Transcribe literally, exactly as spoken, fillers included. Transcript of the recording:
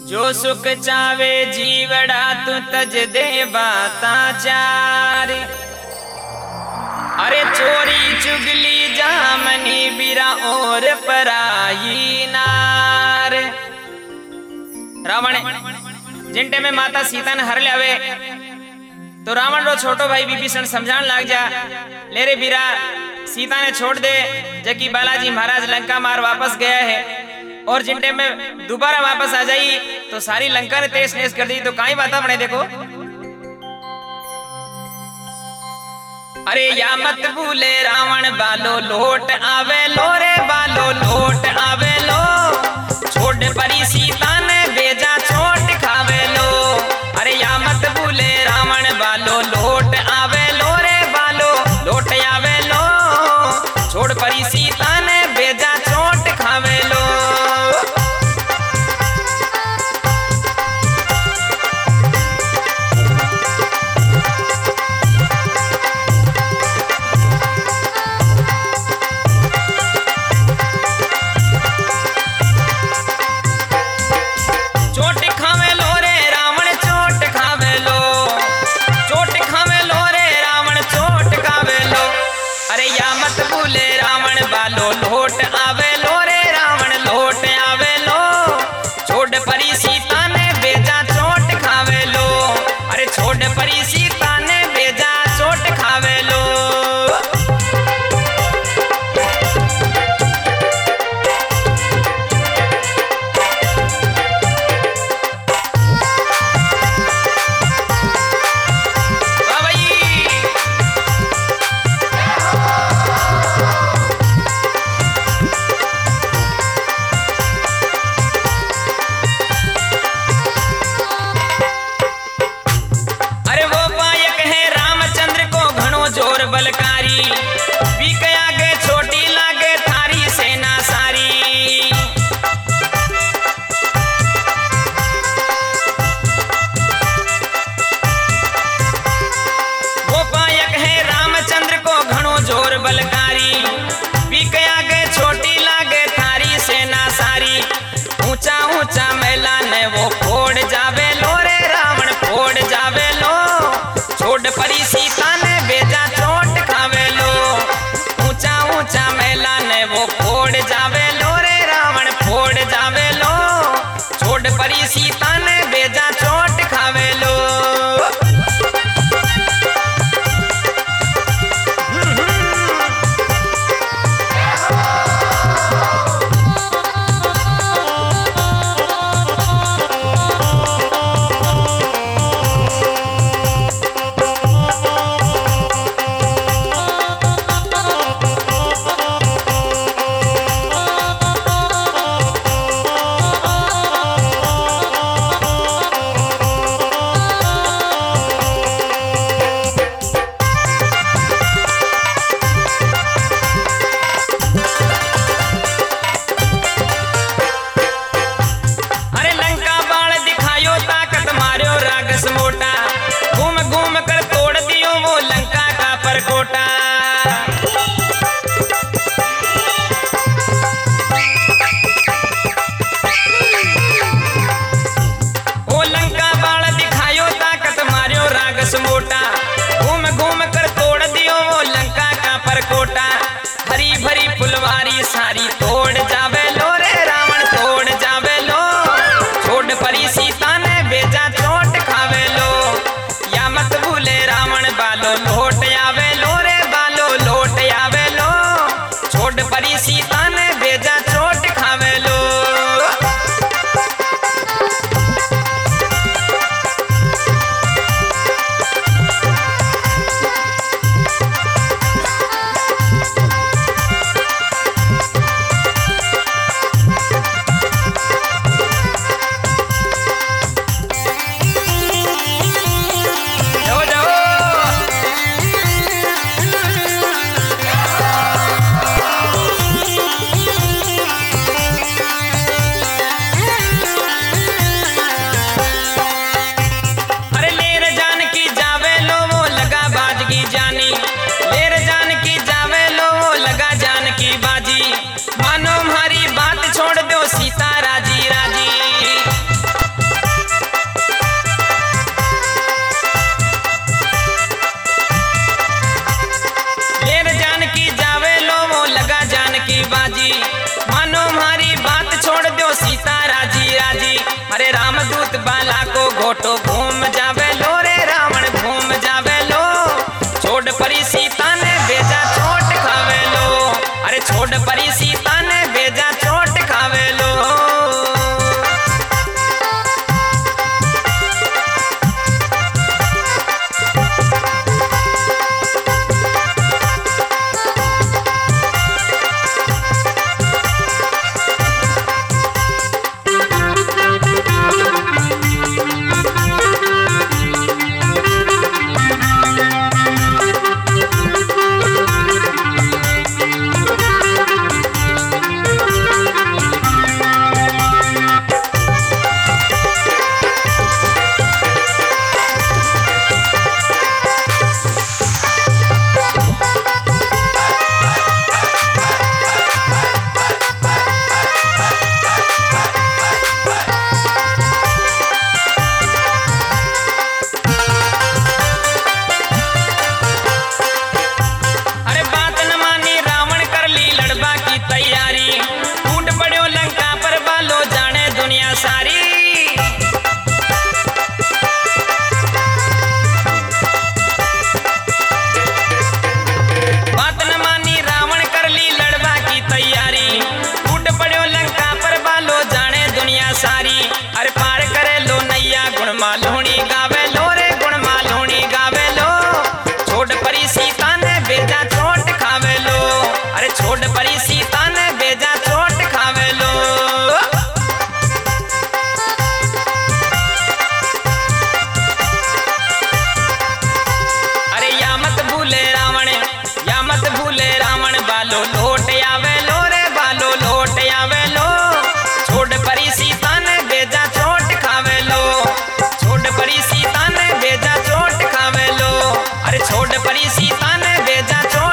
जो सुख चावे जीवड़ा तू तज दे बाता चार। अरे चोरी चुगली जामनी बिरा और पराई नार। रावण जिनटे में माता सीता ने हर लावे तो रावण रो छोटो भाई विभीषण समझान लग जा, ले रे बीरा सीता ने छोड़ दे जबकि बालाजी महाराज लंका मार वापस गया है और जिन टाइम में दोबारा वापस आ जाई तो सारी लंका ने तेज नेस कर दी। तो काई बात अपने देखो, अरे या मत भूले रावण बालो लोट आवे लो रे बालो लोट आवे लो, छोड़ परी सीता ने बेजा छोट खावे लो। अरे या मत भूले रावण बालो लोट आवे लो रे बालो लोट आवे लो, छोड़ परी सीता ने बेजा छोट खावे लो। लोटो घूम जावे लो रे रावण घूम जावे लो। छोड़ परी सीता ने भेजा चोट खावे लो। अरे छोड़ परी सीता ने भेजा चोट खावे लो। छोड़ परी सीता ने भेजा चोट